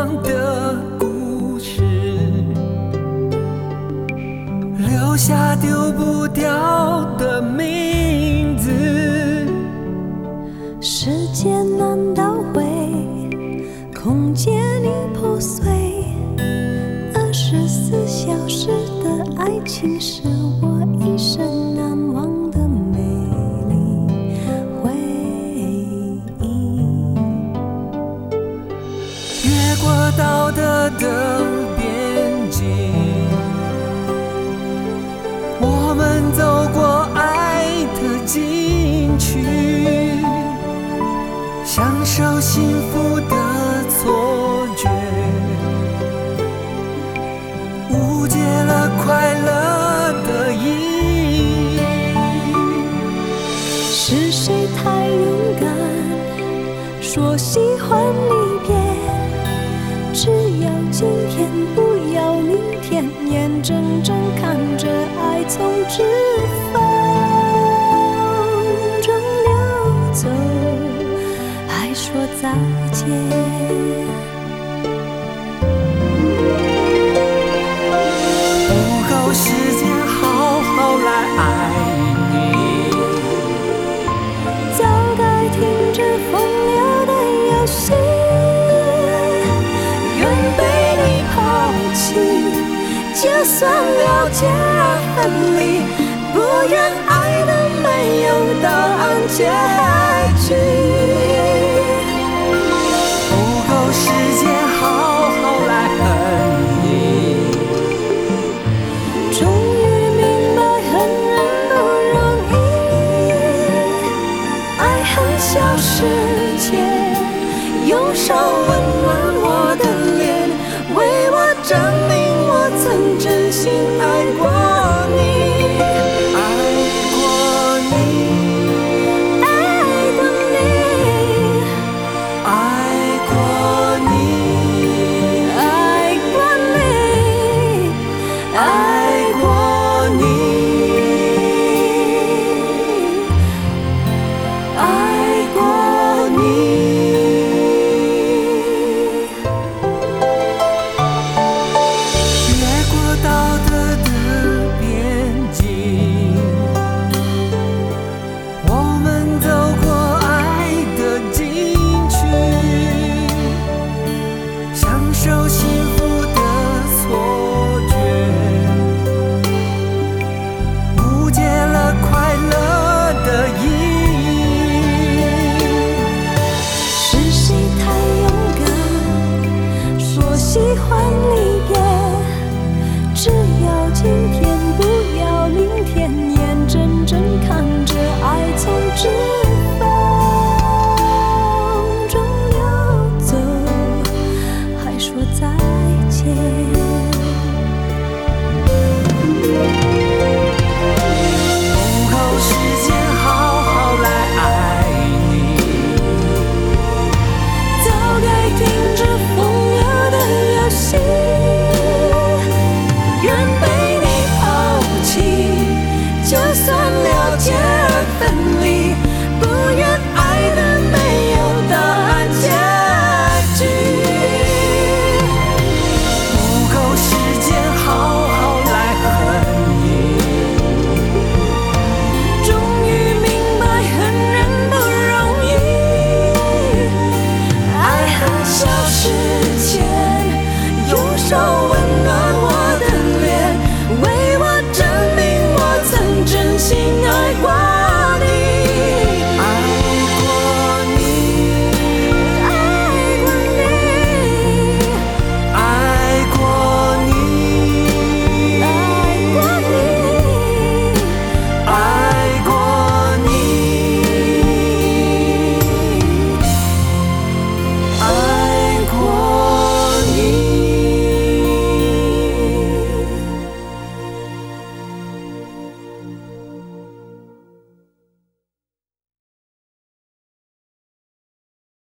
忘的故事，留下丢不掉的名字。 时间难倒回，空间已破碎，24小时的爱情是我一生难忘的美丽回忆。 越过道德的边境，我们走过爱的禁区，享受幸福的错觉，误解了快乐的意义。 是谁太勇敢，说喜欢离别？只要今天，不要明天，眼睁睁看着爱从指缝中流走，还说再见。 不够时间好好来爱你， 早该停止风流的游戏，愿被你抛弃，就算了解而分离，不愿爱的没有答案结局。 不够时间好好来恨你， 终于明白恨人不容易，爱恨消失前，用手温暖我的脸，为我证明我曾真心